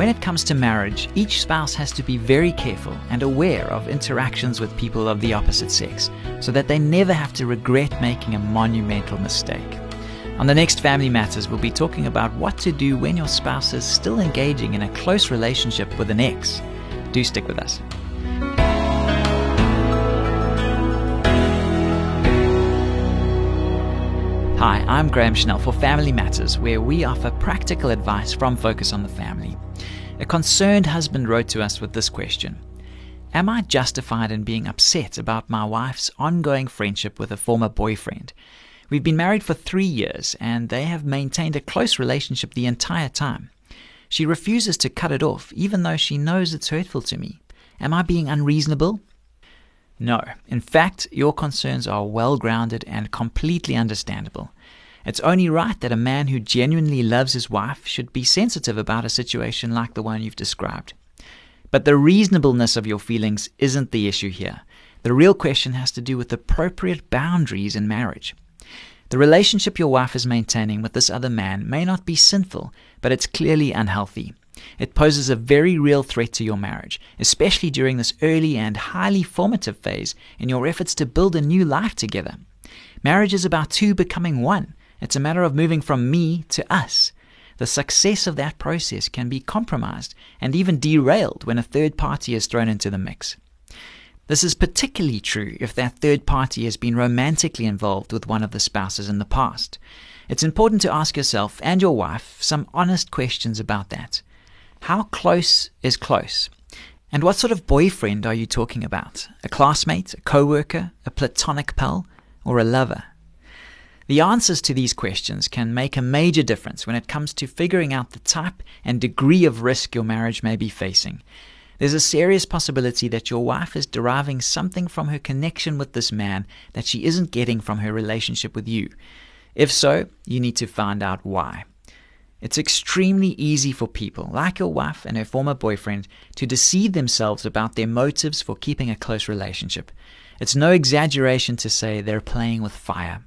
When it comes to marriage, each spouse has to be very careful and aware of interactions with people of the opposite sex, so that they never have to regret making a monumental mistake. On the next Family Matters, we'll be talking about what to do when your spouse is still engaging in a close relationship with an ex. Do stick with us. Hi, I'm Graham Schnell for Family Matters, where we offer practical advice from Focus on the Family. A concerned husband wrote to us with this question: Am I justified in being upset about my wife's ongoing friendship with a former boyfriend? We've been married for 3 years, and they have maintained a close relationship the entire time. She refuses to cut it off, even though she knows it's hurtful to me. Am I being unreasonable? No. In fact, your concerns are well-grounded and completely understandable. It's only right that a man who genuinely loves his wife should be sensitive about a situation like the one you've described. But the reasonableness of your feelings isn't the issue here. The real question has to do with appropriate boundaries in marriage. The relationship your wife is maintaining with this other man may not be sinful, but it's clearly unhealthy. It poses a very real threat to your marriage, especially during this early and highly formative phase in your efforts to build a new life together. Marriage is about two becoming one. It's a matter of moving from me to us. The success of that process can be compromised and even derailed when a third party is thrown into the mix. This is particularly true if that third party has been romantically involved with one of the spouses in the past. It's important to ask yourself and your wife some honest questions about that. How close is close? And what sort of boyfriend are you talking about? A classmate, a co-worker, a platonic pal, or a lover? The answers to these questions can make a major difference when it comes to figuring out the type and degree of risk your marriage may be facing. There's a serious possibility that your wife is deriving something from her connection with this man that she isn't getting from her relationship with you. If so, you need to find out why. It's extremely easy for people, like your wife and her former boyfriend, to deceive themselves about their motives for keeping a close relationship. It's no exaggeration to say they're playing with fire.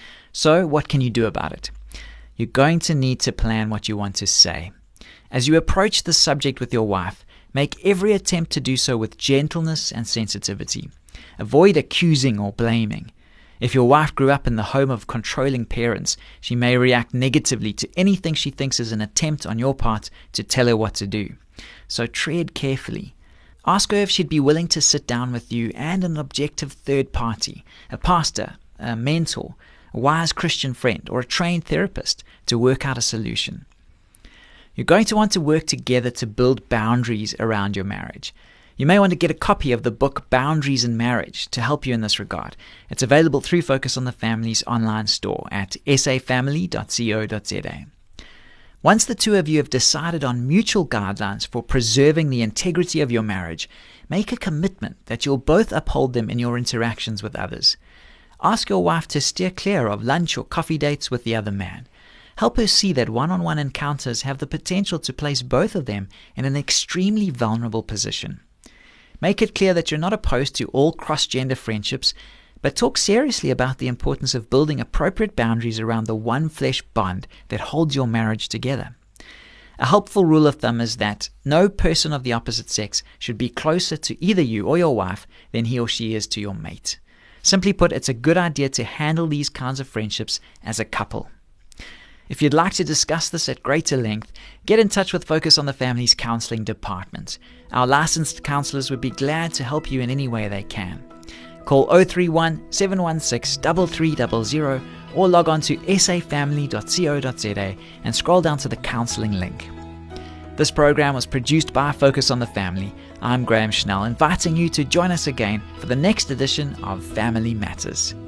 So, what can you do about it? You're going to need to plan what you want to say. As you approach the subject with your wife, make every attempt to do so with gentleness and sensitivity. Avoid accusing or blaming. If your wife grew up in the home of controlling parents, she may react negatively to anything she thinks is an attempt on your part to tell her what to do. So tread carefully. Ask her if she'd be willing to sit down with you and an objective third party, a pastor, a mentor, a wise Christian friend, or a trained therapist to work out a solution. You're going to want to work together to build boundaries around your marriage. You may want to get a copy of the book Boundaries in Marriage to help you in this regard. It's available through Focus on the Family's online store at safamily.co.za. Once the two of you have decided on mutual guidelines for preserving the integrity of your marriage, make a commitment that you'll both uphold them in your interactions with others. Ask your wife to steer clear of lunch or coffee dates with the other man. Help her see that one-on-one encounters have the potential to place both of them in an extremely vulnerable position. Make it clear that you're not opposed to all cross-gender friendships, but talk seriously about the importance of building appropriate boundaries around the one flesh bond that holds your marriage together. A helpful rule of thumb is that no person of the opposite sex should be closer to either you or your wife than he or she is to your mate. Simply put, it's a good idea to handle these kinds of friendships as a couple. If you'd like to discuss this at greater length, get in touch with Focus on the Family's counseling department. Our licensed counselors would be glad to help you in any way they can. Call 031 716 3300 or log on to safamily.co.za and scroll down to the counseling link. This program was produced by Focus on the Family. I'm Graham Schnell, inviting you to join us again for the next edition of Family Matters.